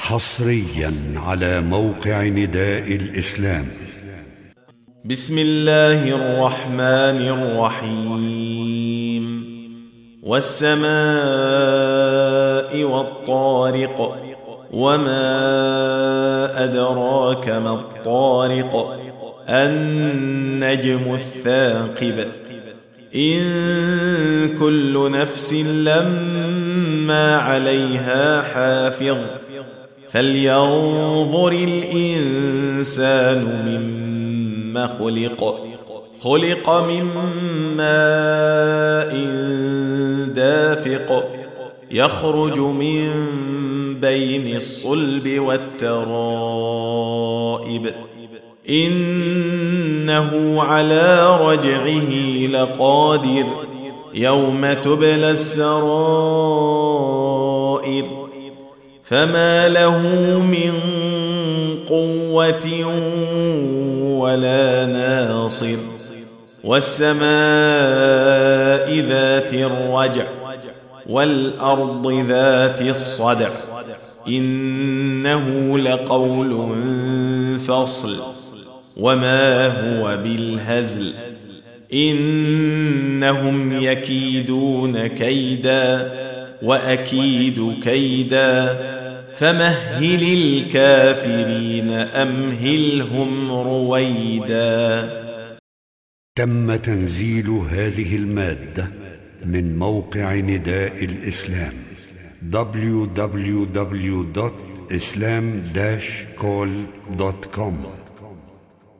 حصريا على موقع نداء الإسلام. بسم الله الرحمن الرحيم. والسماء والطارق، وما أدراك ما الطارق، النجم الثاقب. إن كل نفس لما عليها حافظ، فلينظر الإنسان مما خلق. خلق من ماء دافق، يخرج من بين الصلب والترائب. إنه على رجعه لقادر، يوم تبلى السرائر. فما له من قوة ولا ناصر. والسماء ذات الرجع، والأرض ذات الصدع. إنه لقول فصل، وما هو بالهزل. إنهم يكيدون كيدا، وأكيد كيدا. فمهل الكافرين أمهلهم رويدا. تم تنزيل هذه المادة من موقع نداء الإسلام www.islam-call.com